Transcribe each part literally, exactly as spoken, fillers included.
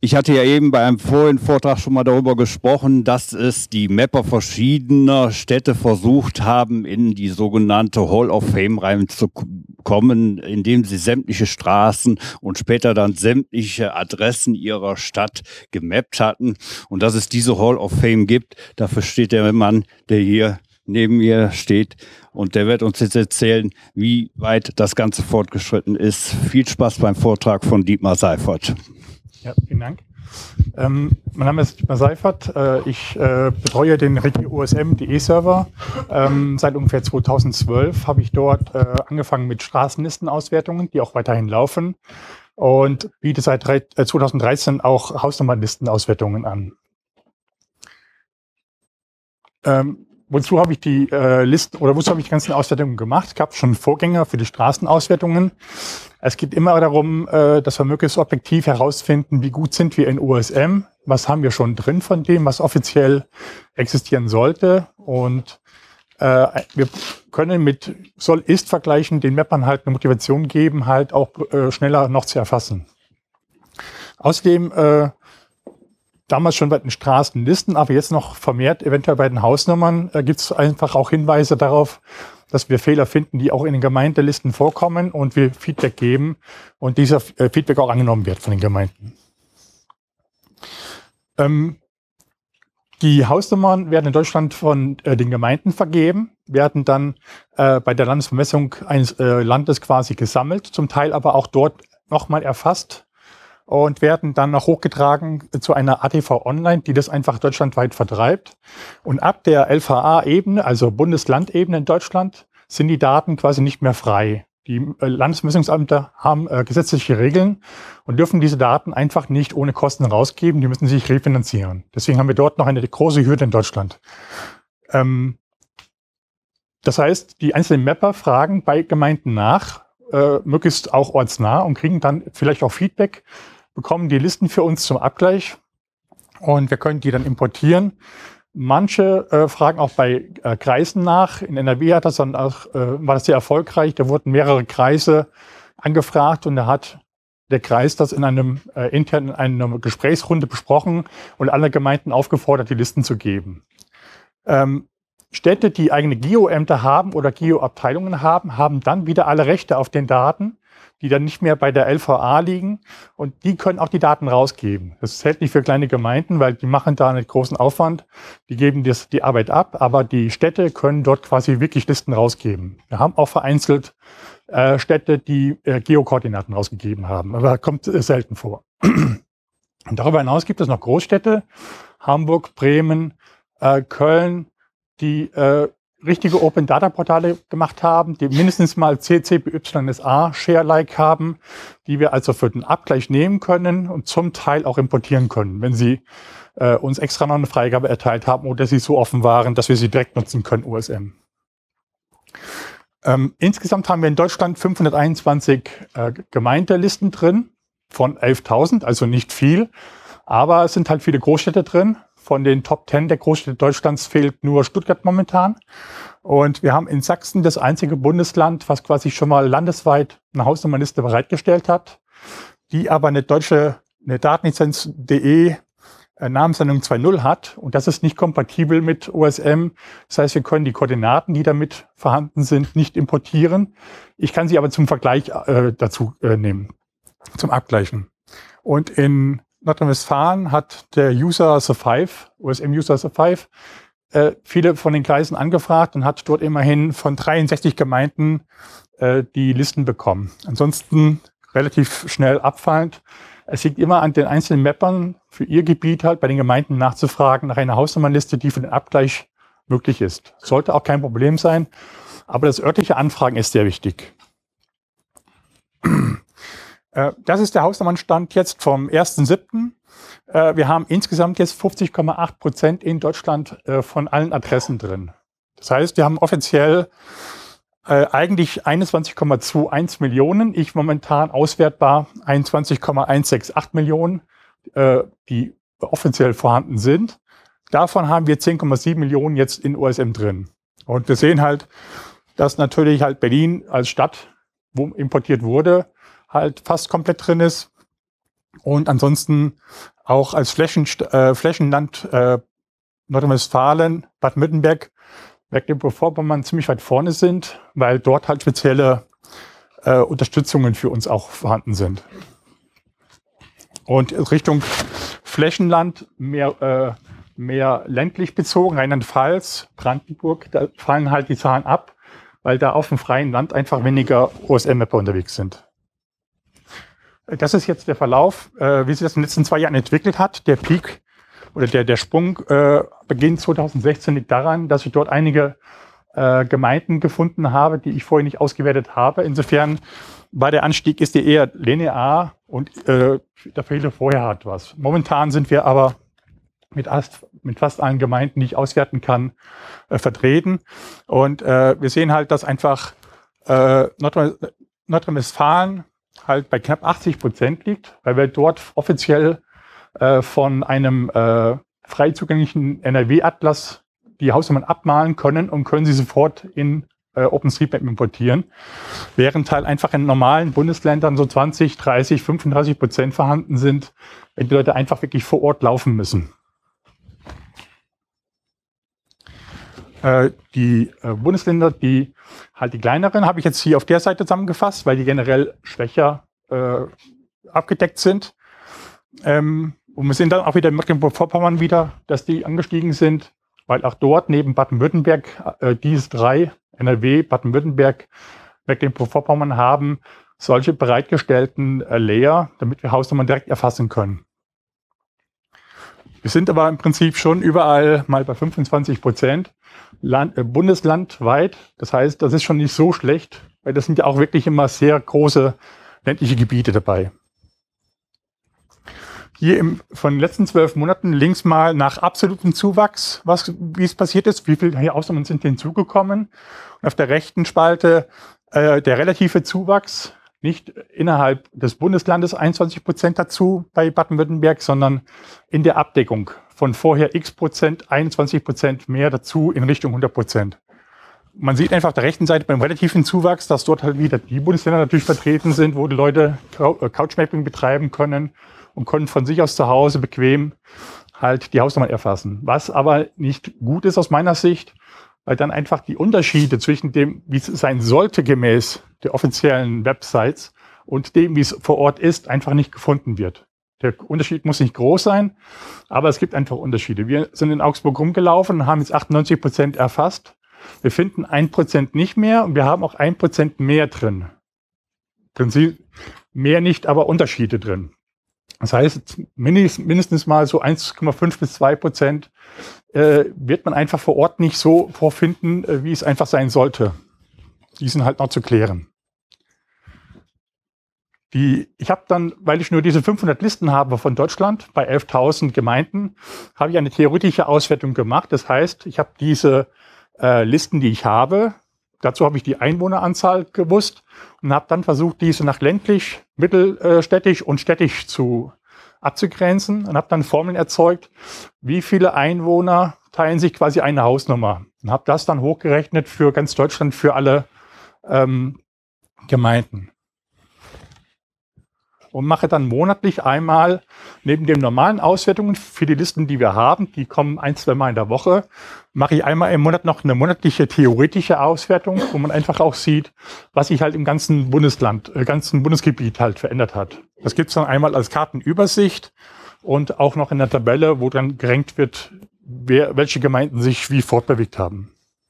Ich hatte ja eben bei einem vorigen Vortrag schon mal darüber gesprochen, dass es die Mapper verschiedener Städte versucht haben, in die sogenannte Hall of Fame reinzukommen, indem sie sämtliche Straßen und später dann sämtliche Adressen ihrer Stadt gemappt hatten. Und dass es diese Hall of Fame gibt, dafür steht der Mann, der hier neben mir steht. Und der wird uns jetzt erzählen, wie weit das Ganze fortgeschritten ist. Viel Spaß beim Vortrag von Dietmar Seifert. Ja, vielen Dank. Ähm, mein Name ist Dietmar Seifert. Äh, ich äh, betreue den Regio O S M Punkt de Server. Ähm, seit ungefähr zweitausendzwölf habe ich dort äh, angefangen mit Straßenlistenauswertungen, die auch weiterhin laufen, und biete seit drei, äh, zweitausenddreizehn auch Hausnummernlistenauswertungen an. Ähm, wozu habe ich die äh, Listen oder wozu habe ich die ganzen Auswertungen gemacht? Ich habe schon Vorgänger für die Straßenauswertungen. Es geht immer darum, äh, dass wir möglichst objektiv herausfinden, wie gut sind wir in O S M, was haben wir schon drin von dem, was offiziell existieren sollte. Und äh, wir können mit Soll-Ist-Vergleichen den Mappern halt eine Motivation geben, halt auch äh, schneller noch zu erfassen. Außerdem äh, damals schon bei den Straßenlisten, aber jetzt noch vermehrt eventuell bei den Hausnummern, äh, gibt es einfach auch Hinweise darauf, dass wir Fehler finden, die auch in den Gemeindelisten vorkommen, und wir Feedback geben und dieser äh, Feedback auch angenommen wird von den Gemeinden. Ähm, die Hausnummern werden in Deutschland von äh, den Gemeinden vergeben, werden dann äh, bei der Landesvermessung eines äh, Landes quasi gesammelt, zum Teil aber auch dort nochmal erfasst und werden dann noch hochgetragen zu einer A T V Online, die das einfach deutschlandweit vertreibt. Und ab der L V A-Ebene, also Bundeslandebene in Deutschland, sind die Daten quasi nicht mehr frei. Die äh, Landesmessungsämter haben äh, gesetzliche Regeln und dürfen diese Daten einfach nicht ohne Kosten rausgeben. Die müssen sich refinanzieren. Deswegen haben wir dort noch eine große Hürde in Deutschland. Ähm, das heißt, die einzelnen Mapper fragen bei Gemeinden nach, äh, möglichst auch ortsnah, und kriegen dann vielleicht auch Feedback, bekommen die Listen für uns zum Abgleich, und wir können die dann importieren. Manche äh, fragen auch bei äh, Kreisen nach. In N R W hat das dann auch, äh, war das sehr erfolgreich. Da wurden mehrere Kreise angefragt, und da hat der Kreis das in einem äh, intern in einer Gesprächsrunde besprochen und alle Gemeinden aufgefordert, die Listen zu geben. Ähm, Städte, die eigene Geoämter haben oder Geoabteilungen haben, haben dann wieder alle Rechte auf den Daten, die dann nicht mehr bei der L V A liegen, und die können auch die Daten rausgeben. Das zählt nicht für kleine Gemeinden, weil die machen da einen großen Aufwand, die geben das, die Arbeit ab, aber die Städte können dort quasi wirklich Listen rausgeben. Wir haben auch vereinzelt äh, Städte, die äh, Geokoordinaten rausgegeben haben, aber kommt äh, selten vor. Und darüber hinaus gibt es noch Großstädte, Hamburg, Bremen, äh, Köln, die äh, richtige Open-Data-Portale gemacht haben, die mindestens mal C C B Y S A-Share-like haben, die wir also für den Abgleich nehmen können und zum Teil auch importieren können, wenn sie äh, uns extra noch eine Freigabe erteilt haben oder sie so offen waren, dass wir sie direkt nutzen können, O S M. Ähm, insgesamt haben wir in Deutschland fünfhunderteinundzwanzig äh, Gemeindelisten drin von elftausend, also nicht viel, aber es sind halt viele Großstädte drin. Von den Top zehn der Großstädte Deutschlands fehlt nur Stuttgart momentan. Und wir haben in Sachsen das einzige Bundesland, was quasi schon mal landesweit eine Hausnummernliste bereitgestellt hat, die aber eine deutsche eine Datenlizenz Punkt de äh, Namensendung zwei Punkt null hat. Und das ist nicht kompatibel mit O S M. Das heißt, wir können die Koordinaten, die damit vorhanden sind, nicht importieren. Ich kann sie aber zum Vergleich äh, dazu äh, nehmen, zum Abgleichen. Und in Nordrhein-Westfalen hat der User Survive, O S M-User Survive, äh, viele von den Kreisen angefragt und hat dort immerhin von dreiundsechzig Gemeinden äh, die Listen bekommen. Ansonsten relativ schnell abfallend. Es liegt immer an den einzelnen Mappern für ihr Gebiet halt bei den Gemeinden nachzufragen nach einer Hausnummernliste, die für den Abgleich möglich ist. Sollte auch kein Problem sein, aber das örtliche Anfragen ist sehr wichtig. Das ist der Hausnummernstand jetzt vom ersten siebten Wir haben insgesamt jetzt fünfzig Komma acht Prozent in Deutschland von allen Adressen drin. Das heißt, wir haben offiziell eigentlich einundzwanzig Komma einundzwanzig Millionen, ich momentan auswertbar einundzwanzig Komma hundertachtundsechzig Millionen, die offiziell vorhanden sind. Davon haben wir zehn Komma sieben Millionen jetzt in O S M drin. Und wir sehen halt, dass natürlich halt Berlin als Stadt, wo importiert wurde, halt fast komplett drin ist. Und ansonsten auch als Flächen, äh, Flächenland äh, Nordrhein-Westfalen, Baden-Württemberg, Mecklenburg-Vorpommern ziemlich weit vorne sind, weil dort halt spezielle äh, Unterstützungen für uns auch vorhanden sind. Und Richtung Flächenland, mehr, äh, mehr ländlich bezogen, Rheinland-Pfalz, Brandenburg, da fallen halt die Zahlen ab, weil da auf dem freien Land einfach weniger O S M-Mapper unterwegs sind. Das ist jetzt der Verlauf, äh, wie sich das in den letzten zwei Jahren entwickelt hat. Der Peak oder der, der Sprung äh, Beginn zweitausendsechzehn liegt daran, dass ich dort einige äh, Gemeinden gefunden habe, die ich vorher nicht ausgewertet habe. Insofern war der Anstieg ist der eher linear und äh, da fehlte vorher halt was. Momentan sind wir aber mit, fast, mit fast allen Gemeinden, die ich auswerten kann, äh, vertreten. Und äh, wir sehen halt, dass einfach äh, Nordrhein-Westfalen halt bei knapp achtzig Prozent liegt, weil wir dort offiziell äh, von einem äh, frei zugänglichen N R W-Atlas die Hausnummern abmalen können und können sie sofort in äh, OpenStreetMap importieren, während halt einfach in normalen Bundesländern so zwanzig, dreißig, fünfunddreißig Prozent vorhanden sind, wenn die Leute einfach wirklich vor Ort laufen müssen. Äh, die äh, Bundesländer, die halt die kleineren, habe ich jetzt hier auf der Seite zusammengefasst, weil die generell schwächer äh, abgedeckt sind. Ähm, und wir sehen dann auch wieder in Mecklenburg-Vorpommern wieder, dass die angestiegen sind, weil auch dort neben Baden-Württemberg äh, diese drei, N R W, Baden-Württemberg, Mecklenburg-Vorpommern haben solche bereitgestellten äh, Layer, damit wir Hausnummern direkt erfassen können. Wir sind aber im Prinzip schon überall mal bei fünfundzwanzig Prozent Land, äh, bundeslandweit. Das heißt, das ist schon nicht so schlecht, weil das sind ja auch wirklich immer sehr große ländliche Gebiete dabei. Hier im, von den letzten zwölf Monaten links mal nach absolutem Zuwachs, was, wie es passiert ist, wie viele Hausnummern sind hinzugekommen. Und auf der rechten Spalte äh, der relative Zuwachs, nicht innerhalb des Bundeslandes einundzwanzig Prozent dazu bei Baden-Württemberg, sondern in der Abdeckung von vorher x Prozent, einundzwanzig Prozent mehr dazu in Richtung hundert Prozent. Man sieht einfach auf der rechten Seite beim relativen Zuwachs, dass dort halt wieder die Bundesländer natürlich vertreten sind, wo die Leute Couchmapping betreiben können und können von sich aus zu Hause bequem halt die Hausnummern erfassen. Was aber nicht gut ist aus meiner Sicht, weil dann einfach die Unterschiede zwischen dem, wie es sein sollte gemäß der offiziellen Websites und dem, wie es vor Ort ist, einfach nicht gefunden wird. Der Unterschied muss nicht groß sein, aber es gibt einfach Unterschiede. Wir sind in Augsburg rumgelaufen und haben jetzt achtundneunzig Prozent erfasst. Wir finden ein Prozent nicht mehr und wir haben auch ein Prozent mehr drin. Prinzip mehr nicht, aber Unterschiede drin. Das heißt, mindestens mal so eins Komma fünf bis zwei Prozent äh, wird man einfach vor Ort nicht so vorfinden, äh, wie es einfach sein sollte. Die sind halt noch zu klären. Die, ich habe dann, weil ich nur diese fünfhundert Listen habe von Deutschland bei elftausend Gemeinden, habe ich eine theoretische Auswertung gemacht. Das heißt, ich habe diese äh, Listen, die ich habe, dazu habe ich die Einwohneranzahl gewusst und habe dann versucht, diese nach ländlich, mittelstädtisch und städtisch zu abzugrenzen und habe dann Formeln erzeugt, wie viele Einwohner teilen sich quasi eine Hausnummer. Und habe das dann hochgerechnet für ganz Deutschland, für alle ähm, Gemeinden. Und mache dann monatlich einmal neben den normalen Auswertungen für die Listen, die wir haben, die kommen ein, zwei Mal in der Woche, mache ich einmal im Monat noch eine monatliche theoretische Auswertung, wo man einfach auch sieht, was sich halt im ganzen Bundesland, äh, ganzen Bundesgebiet halt verändert hat. Das gibt es dann einmal als Kartenübersicht und auch noch in der Tabelle, wo dann gerankt wird, wer, welche Gemeinden sich wie fortbewegt haben.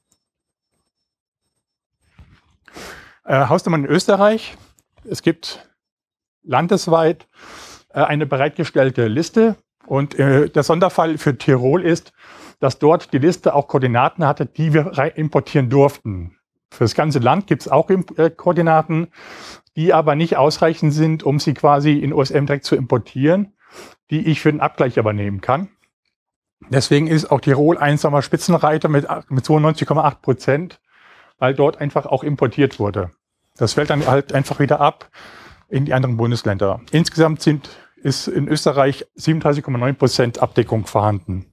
Äh, Hausnummern in Österreich. Es gibt landesweit äh, eine bereitgestellte Liste. Und äh, der Sonderfall für Tirol ist, dass dort die Liste auch Koordinaten hatte, die wir importieren durften. Für das ganze Land gibt es auch äh, Koordinaten, die aber nicht ausreichend sind, um sie quasi in O S M direkt zu importieren, die ich für den Abgleich aber nehmen kann. Deswegen ist auch Tirol einsamer Spitzenreiter mit, mit zweiundneunzig Komma acht Prozent, weil dort einfach auch importiert wurde. Das fällt dann halt einfach wieder ab in die anderen Bundesländer. Insgesamt sind, ist in Österreich siebenunddreißig Komma neun Prozent Abdeckung vorhanden.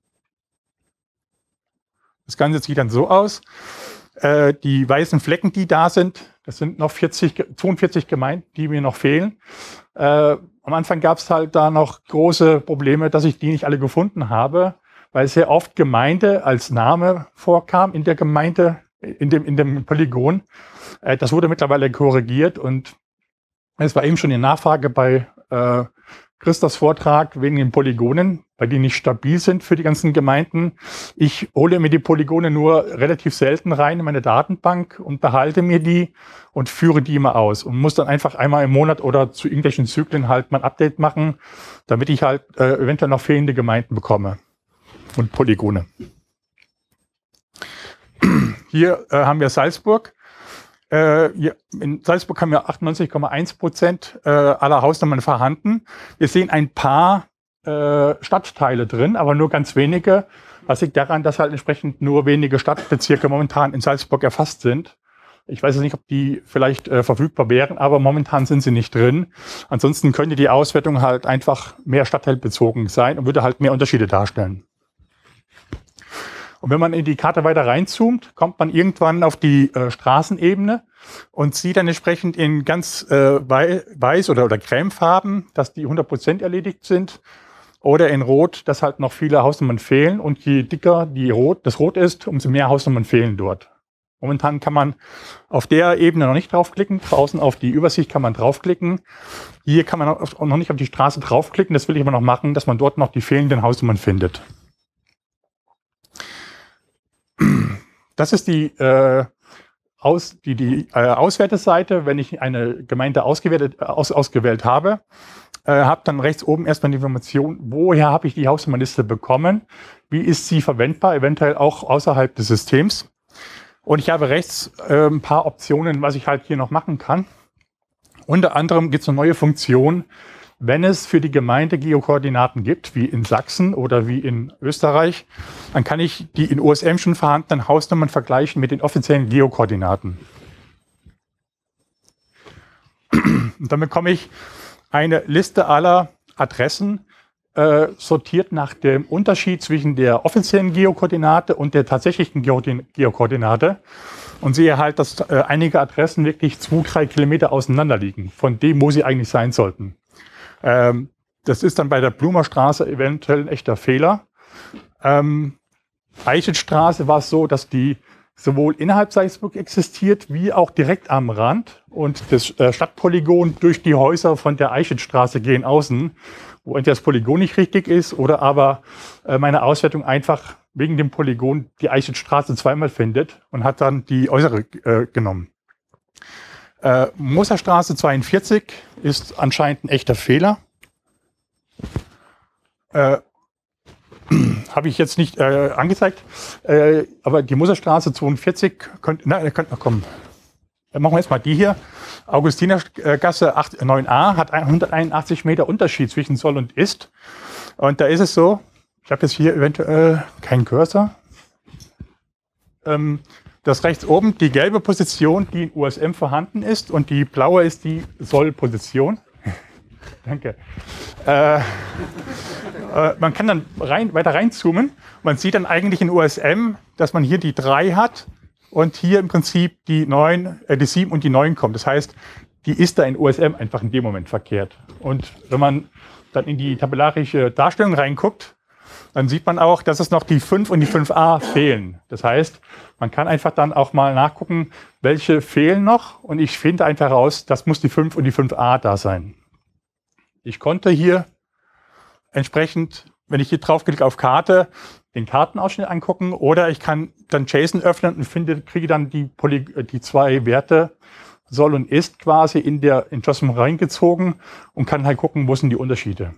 Das Ganze sieht dann so aus. Äh, die weißen Flecken, die da sind, das sind noch vierzig, zweiundvierzig Gemeinden, die mir noch fehlen. Äh, am Anfang gab es halt da noch große Probleme, dass ich die nicht alle gefunden habe, weil sehr oft Gemeinde als Name vorkam in der Gemeinde, in dem, in dem Polygon. Äh, das wurde mittlerweile korrigiert und es war eben schon die Nachfrage bei äh, Christophs Vortrag wegen den Polygonen, weil die nicht stabil sind für die ganzen Gemeinden. Ich hole mir die Polygone nur relativ selten rein in meine Datenbank und behalte mir die und führe die immer aus und muss dann einfach einmal im Monat oder zu irgendwelchen Zyklen halt mal ein Update machen, damit ich halt äh, eventuell noch fehlende Gemeinden bekomme und Polygone. Hier äh, haben wir Salzburg. Äh, hier in Salzburg haben wir achtundneunzig Komma eins Prozent äh, aller Hausnummern vorhanden. Wir sehen ein paar äh, Stadtteile drin, aber nur ganz wenige. Das liegt daran, dass halt entsprechend nur wenige Stadtbezirke momentan in Salzburg erfasst sind. Ich weiß jetzt nicht, ob die vielleicht äh, verfügbar wären, aber momentan sind sie nicht drin. Ansonsten könnte die Auswertung halt einfach mehr stadtteilbezogen sein und würde halt mehr Unterschiede darstellen. Und wenn man in die Karte weiter reinzoomt, kommt man irgendwann auf die äh, Straßenebene und sieht dann entsprechend in ganz äh, weiß oder, oder cremefarben, dass die hundert Prozent erledigt sind, oder in Rot, dass halt noch viele Hausnummern fehlen. Und je dicker die Rot, das Rot ist, umso mehr Hausnummern fehlen dort. Momentan kann man auf der Ebene noch nicht draufklicken. Draußen auf die Übersicht kann man draufklicken. Hier kann man auch noch nicht auf die Straße draufklicken. Das will ich aber noch machen, dass man dort noch die fehlenden Hausnummern findet. Das ist die, äh, aus, die, die äh, Auswerteseite. Wenn ich eine Gemeinde ausgewählt, aus, ausgewählt habe, äh, habe dann rechts oben erstmal die Information, woher habe ich die Hausnummernliste bekommen, wie ist sie verwendbar, eventuell auch außerhalb des Systems. Und ich habe rechts äh, ein paar Optionen, was ich halt hier noch machen kann. Unter anderem gibt es eine neue Funktion, wenn es für die Gemeinde Geokoordinaten gibt, wie in Sachsen oder wie in Österreich, dann kann ich die in U S M schon vorhandenen Hausnummern vergleichen mit den offiziellen Geokoordinaten. Und dann bekomme ich eine Liste aller Adressen, äh, sortiert nach dem Unterschied zwischen der offiziellen Geokoordinate und der tatsächlichen Geokoordinate. Und sehe halt, dass äh, einige Adressen wirklich zwei, drei Kilometer auseinander liegen, von dem, wo sie eigentlich sein sollten. Ähm, das ist dann bei der Blumerstraße eventuell ein echter Fehler. Ähm, Eichelsstraße war es so, dass die sowohl innerhalb Salzburg existiert, wie auch direkt am Rand. Und das äh, Stadtpolygon durch die Häuser von der Eichelsstraße gehen außen, wo entweder das Polygon nicht richtig ist oder aber äh, meine Auswertung einfach wegen dem Polygon die Eichelsstraße zweimal findet und hat dann die äußere äh, genommen. Äh, Moserstraße zweiundvierzig ist anscheinend ein echter Fehler. Äh, Habe ich jetzt nicht äh, angezeigt, äh, aber die Moserstraße zweiundvierzig, könnt, na, könnt noch kommen. Dann machen wir jetzt mal die hier. Augustinergasse neun a hat hunderteinundachtzig Meter Unterschied zwischen soll und ist. Und da ist es so, ich habe jetzt hier eventuell keinen Cursor. Ähm, Das rechts oben die gelbe Position, die in U S M vorhanden ist, und die blaue ist die Soll-Position. Danke. Äh, äh, man kann dann rein, weiter reinzoomen. Man sieht dann eigentlich in U S M, dass man hier die drei hat und hier im Prinzip die neun, äh, die sieben und die neun kommt. Das heißt, die ist da in U S M einfach in dem Moment verkehrt. Und wenn man dann in die tabellarische Darstellung reinguckt, dann sieht man auch, dass es noch die fünf und die fünf a fehlen. Das heißt, man kann einfach dann auch mal nachgucken, welche fehlen noch. Und ich finde einfach raus, das muss die fünf und die fünf a da sein. Ich konnte hier entsprechend, wenn ich hier draufklicke auf Karte, den Kartenausschnitt angucken. Oder ich kann dann JSON öffnen und finde, kriege dann die, Poly die zwei Werte soll und ist quasi in der in JOSM reingezogen und kann halt gucken, wo sind die Unterschiede.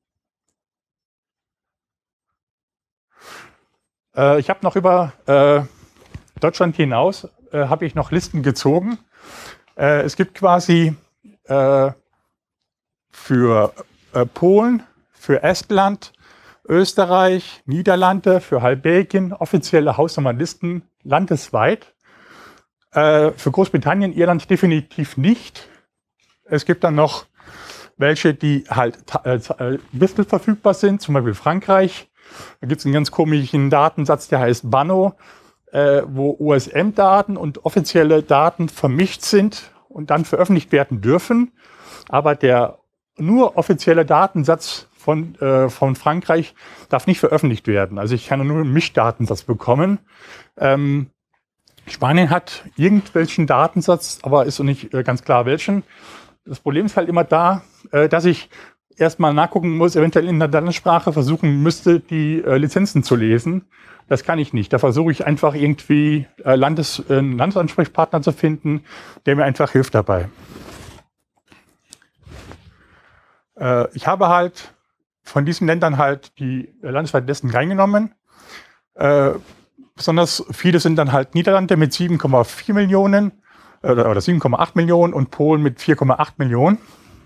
Äh, ich habe noch über äh, Deutschland hinaus, äh, habe ich noch Listen gezogen. Äh, es gibt quasi äh, für äh, Polen, für Estland, Österreich, Niederlande, für halb Belgien offizielle Hausnummernlisten landesweit. Äh, für Großbritannien, Irland definitiv nicht. Es gibt dann noch welche, die halt äh, ein bisschen verfügbar sind, zum Beispiel Frankreich. Da gibt es einen ganz komischen Datensatz, der heißt Banno, äh, wo U S M-Daten und offizielle Daten vermischt sind und dann veröffentlicht werden dürfen. Aber der nur offizieller Datensatz von, äh, von Frankreich darf nicht veröffentlicht werden. Also ich kann nur einen Mischdatensatz bekommen. Ähm, Spanien hat irgendwelchen Datensatz, aber ist noch nicht äh, ganz klar welchen. Das Problem ist halt immer da, äh, dass ich erstmal nachgucken muss, eventuell in der Landessprache versuchen müsste, die äh, Lizenzen zu lesen. Das kann ich nicht. Da versuche ich einfach irgendwie äh, Landes, äh, einen Landesansprechpartner zu finden, der mir einfach hilft dabei. Äh, ich habe halt von diesen Ländern halt die äh, landesweiten Listen reingenommen. Äh, besonders viele sind dann halt Niederlande mit sieben Komma vier Millionen äh, oder sieben Komma acht Millionen und Polen mit vier Komma acht Millionen.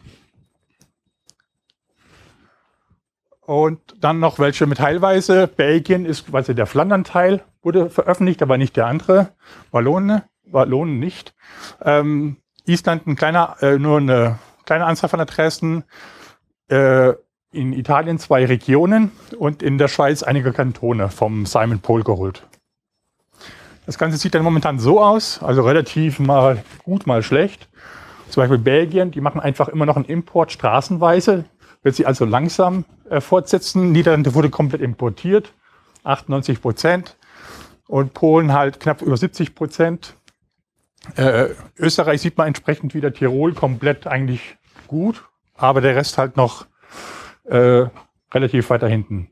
Und dann noch welche mit teilweise. Belgien ist quasi der Flandern-Teil, wurde veröffentlicht, aber nicht der andere. Wallonen, Wallonen nicht. Ähm, Island ein kleiner, äh, nur eine kleine Anzahl von Adressen. Äh, in Italien zwei Regionen und in der Schweiz einige Kantone vom Simon Pol geholt. Das Ganze sieht dann momentan so aus, also relativ mal gut, mal schlecht. Zum Beispiel Belgien, die machen einfach immer noch einen Import straßenweise. Wird sie also langsam äh, fortsetzen. Niederlande wurde komplett importiert, achtundneunzig Prozent. Und Polen halt knapp über siebzig Prozent. Äh, Österreich sieht man entsprechend wieder, Tirol komplett eigentlich gut, aber der Rest halt noch äh, relativ weiter hinten.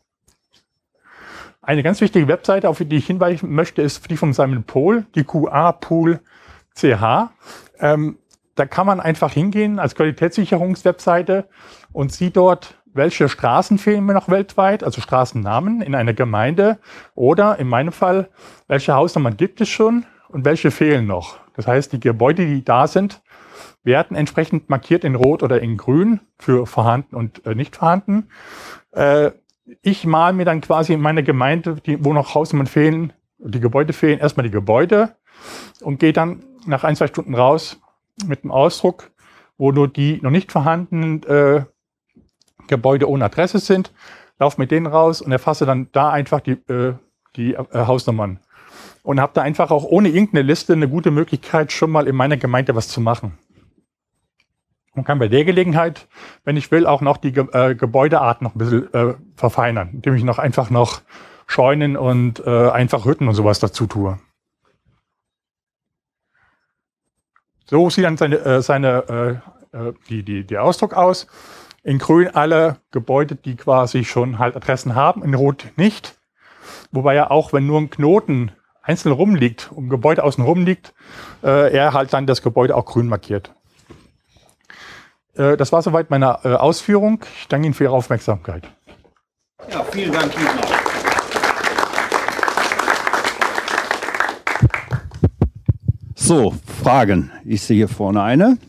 Eine ganz wichtige Webseite, auf die ich hinweisen möchte, ist die von Simon Pol, die Q A Pool C H. Ähm, Da kann man einfach hingehen als Qualitätssicherungswebseite und sieht dort, welche Straßen fehlen mir noch weltweit, also Straßennamen in einer Gemeinde oder in meinem Fall, welche Hausnummern gibt es schon und welche fehlen noch. Das heißt, die Gebäude, die da sind, werden entsprechend markiert in Rot oder in Grün für vorhanden und äh, nicht vorhanden. Äh, ich male mir dann quasi in meiner Gemeinde, die, wo noch Hausnummern fehlen, die Gebäude fehlen, erstmal die Gebäude und gehe dann nach ein, zwei Stunden raus mit einem Ausdruck, wo nur die noch nicht vorhandenen äh, Gebäude ohne Adresse sind, laufe mit denen raus und erfasse dann da einfach die, äh, die äh, Hausnummern. Und habe da einfach auch ohne irgendeine Liste eine gute Möglichkeit, schon mal in meiner Gemeinde was zu machen. Man kann bei der Gelegenheit, wenn ich will, auch noch die Ge äh, Gebäudeart noch ein bisschen äh, verfeinern, indem ich noch einfach noch Scheunen und äh, einfach Hütten und sowas dazu tue. So sieht dann seine, äh, seine, äh, die, die, der Ausdruck aus. In Grün alle Gebäude, die quasi schon halt Adressen haben, in Rot nicht. Wobei ja auch, wenn nur ein Knoten einzeln rumliegt, um Gebäude außen rum liegt, äh, er halt dann das Gebäude auch grün markiert. Äh, das war soweit meine äh, Ausführung. Ich danke Ihnen für Ihre Aufmerksamkeit. Ja, vielen Dank, Dietmar. So, Fragen. Ich sehe hier vorne eine.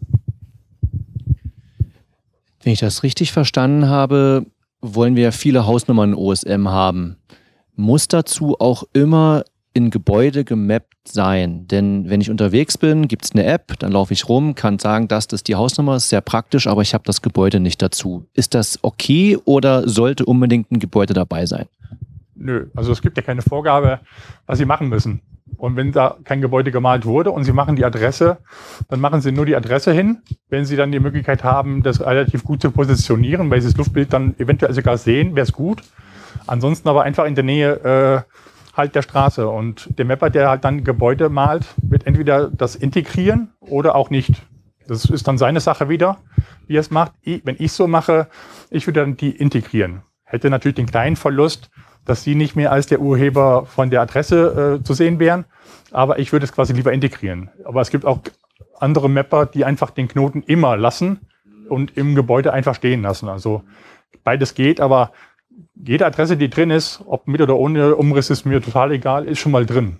Wenn ich das richtig verstanden habe, wollen wir viele Hausnummern O S M haben. Muss dazu auch immer in Gebäude gemappt sein? Denn wenn ich unterwegs bin, gibt es eine App, dann laufe ich rum, kann sagen, das ist die Hausnummer, ist sehr praktisch, aber ich habe das Gebäude nicht dazu. Ist das okay oder sollte unbedingt ein Gebäude dabei sein? Nö, also es gibt ja keine Vorgabe, was Sie machen müssen. Und wenn da kein Gebäude gemalt wurde und Sie machen die Adresse, dann machen Sie nur die Adresse hin. Wenn Sie dann die Möglichkeit haben, das relativ gut zu positionieren, weil Sie das Luftbild dann eventuell sogar sehen, wäre es gut. Ansonsten aber einfach in der Nähe äh, halt der Straße. Und der Mapper, der halt dann Gebäude malt, wird entweder das integrieren oder auch nicht. Das ist dann seine Sache wieder, wie er es macht. Ich, wenn ich so mache, ich würde dann die integrieren. Hätte natürlich den kleinen Verlust, dass Sie nicht mehr als der Urheber von der Adresse äh, zu sehen wären. Aber ich würde es quasi lieber integrieren. Aber es gibt auch andere Mapper, die einfach den Knoten immer lassen und im Gebäude einfach stehen lassen. Also beides geht, aber jede Adresse, die drin ist, ob mit oder ohne Umriss, ist mir total egal, ist schon mal drin.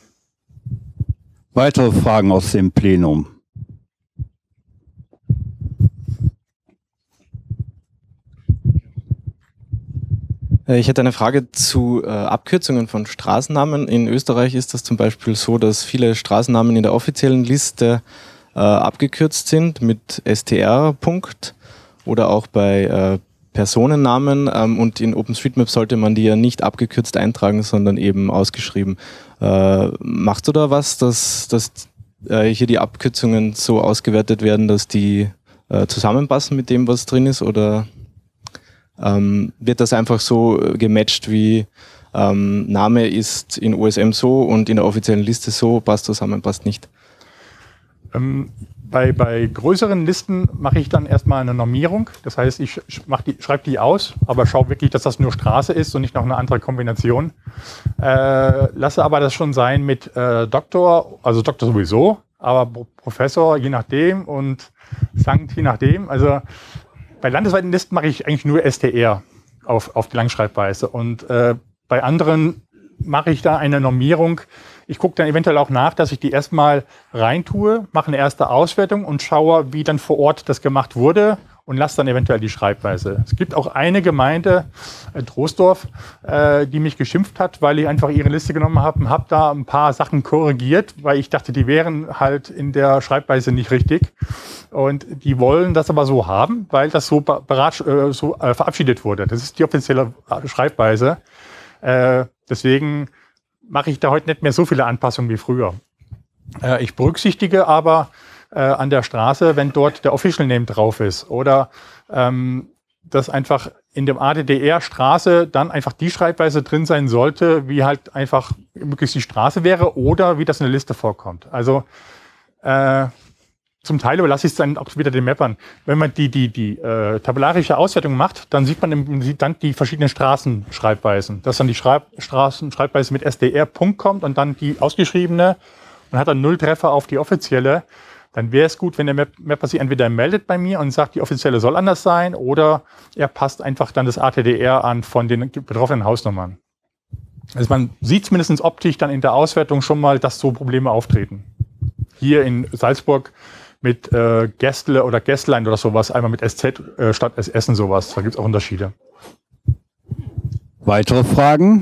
Weitere Fragen aus dem Plenum? Ich hätte eine Frage zu äh, Abkürzungen von Straßennamen. In Österreich ist das zum Beispiel so, dass viele Straßennamen in der offiziellen Liste äh, abgekürzt sind mit S T R. Punkt oder auch bei äh, Personennamen. Ähm, und in OpenStreetMap sollte man die ja nicht abgekürzt eintragen, sondern eben ausgeschrieben. Äh, machst du da was, dass, dass äh, hier die Abkürzungen so ausgewertet werden, dass die äh, zusammenpassen mit dem, was drin ist? Oder ähm, wird das einfach so gematcht wie ähm, Name ist in O S M so und in der offiziellen Liste so, passt zusammen, passt nicht? Ähm, bei, bei größeren Listen mache ich dann erstmal eine Normierung. Das heißt, ich die, schreibe die aus, aber schaue wirklich, dass das nur Straße ist und nicht noch eine andere Kombination. Äh, lasse aber das schon sein mit äh, Doktor, also Doktor sowieso, aber Professor je nachdem und Sankt je nachdem. Also bei landesweiten Listen mache ich eigentlich nur S T R auf, auf die Langschreibweise. Und äh, bei anderen mache ich da eine Normierung. Ich gucke dann eventuell auch nach, dass ich die erstmal reintue, mache eine erste Auswertung und schaue, wie dann vor Ort das gemacht wurde und lasse dann eventuell die Schreibweise. Es gibt auch eine Gemeinde, äh, Troisdorf, äh, die mich geschimpft hat, weil ich einfach ihre Liste genommen habe und habe da ein paar Sachen korrigiert, weil ich dachte, die wären halt in der Schreibweise nicht richtig. Und die wollen das aber so haben, weil das so, berat, äh, so äh, verabschiedet wurde. Das ist die offizielle Schreibweise. Äh, deswegen mache ich da heute nicht mehr so viele Anpassungen wie früher. Äh, ich berücksichtige aber äh, an der Straße, wenn dort der Official Name drauf ist oder ähm, dass einfach in dem A D D R Straße dann einfach die Schreibweise drin sein sollte, wie halt einfach möglichst die Straße wäre oder wie das in der Liste vorkommt. Also äh, zum Teil überlasse ich es dann auch wieder den Mappern. Wenn man die, die, die äh, tabellarische Auswertung macht, dann sieht man im, sieht dann die verschiedenen Straßenschreibweisen. Dass dann die Schreib Straßenschreibweise mit S D R Punkt kommt und dann die ausgeschriebene und hat dann null Treffer auf die offizielle. Dann wäre es gut, wenn der Map Mapper sich entweder meldet bei mir und sagt, die offizielle soll anders sein, oder er passt einfach dann das A T D R an von den betroffenen Hausnummern. Also man sieht zumindest optisch dann in der Auswertung schon mal, dass so Probleme auftreten. Hier in Salzburg mit äh, Gästle oder Gästlein oder sowas, einmal mit S Z äh, statt S Essen sowas. Da gibt es auch Unterschiede. Weitere Fragen?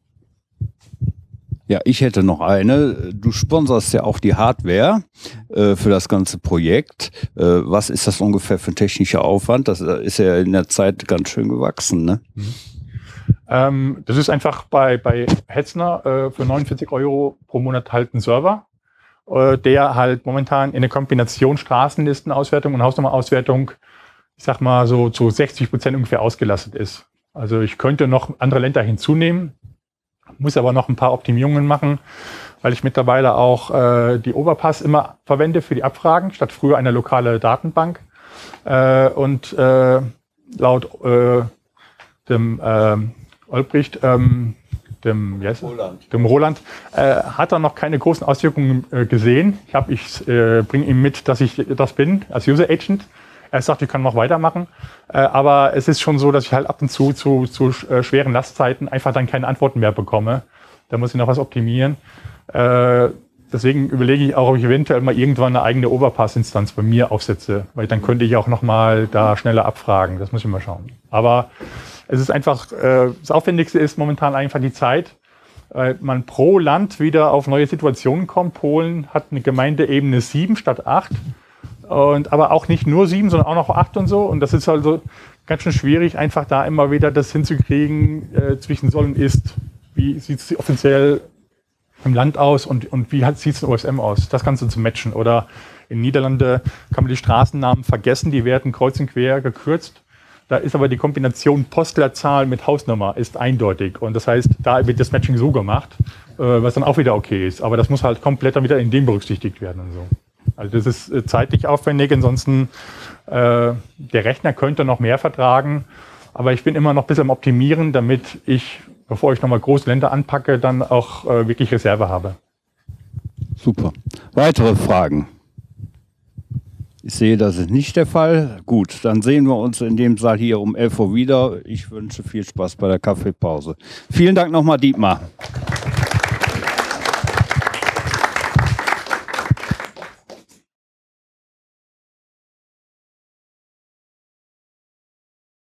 Ja, ich hätte noch eine. Du sponsorst ja auch die Hardware äh, für das ganze Projekt. Äh, was ist das ungefähr für ein technischer Aufwand? Das ist ja in der Zeit ganz schön gewachsen, ne? Mhm. Ähm, das ist einfach bei, bei Hetzner äh, für neunundvierzig Euro pro Monat halt ein Server, der halt momentan in der Kombination Straßenlistenauswertung und Hausnummerauswertung, ich sag mal, so zu sechzig Prozent ungefähr ausgelastet ist. Also ich könnte noch andere Länder hinzunehmen, muss aber noch ein paar Optimierungen machen, weil ich mittlerweile auch äh, die Overpass immer verwende für die Abfragen, statt früher eine lokale Datenbank. Äh, und äh, laut äh, dem äh, Olbricht, ähm, dem, yes, Roland, dem Roland äh, hat er noch keine großen Auswirkungen äh, gesehen. Ich, hab, ich äh, bringe ihm mit, dass ich das bin, als User Agent. Er sagt, ich kann noch weitermachen. Äh, aber es ist schon so, dass ich halt ab und zu zu, zu äh, schweren Lastzeiten einfach dann keine Antworten mehr bekomme. Da muss ich noch was optimieren. Äh, deswegen überlege ich auch, ob ich eventuell mal irgendwann eine eigene Overpass-Instanz bei mir aufsetze. Weil dann könnte ich auch noch mal da schneller abfragen. Das muss ich mal schauen. Aber es ist einfach, äh, das Aufwendigste ist momentan einfach die Zeit, weil man pro Land wieder auf neue Situationen kommt. Polen hat eine Gemeindeebene sieben statt acht. Und, aber auch nicht nur sieben, sondern auch noch acht und so. Und das ist also ganz schön schwierig, einfach da immer wieder das hinzukriegen äh, zwischen soll und ist. Wie sieht es offiziell im Land aus und, und wie sieht es in O S M aus? Das Ganze zu matchen. Oder in Niederlande kann man die Straßennamen vergessen, die werden kreuz und quer gekürzt. Da ist aber die Kombination Postleitzahl mit Hausnummer ist eindeutig. Und das heißt, da wird das Matching so gemacht, äh, was dann auch wieder okay ist. Aber das muss halt komplett dann wieder in dem berücksichtigt werden und so. Also das ist äh, zeitlich aufwendig. Ansonsten, äh, der Rechner könnte noch mehr vertragen. Aber ich bin immer noch ein bisschen am Optimieren, damit ich, bevor ich nochmal große Länder anpacke, dann auch äh, wirklich Reserve habe. Super. Weitere Fragen? Ich sehe, das ist nicht der Fall. Gut, dann sehen wir uns in dem Saal hier um elf Uhr wieder. Ich wünsche viel Spaß bei der Kaffeepause. Vielen Dank nochmal, Dietmar.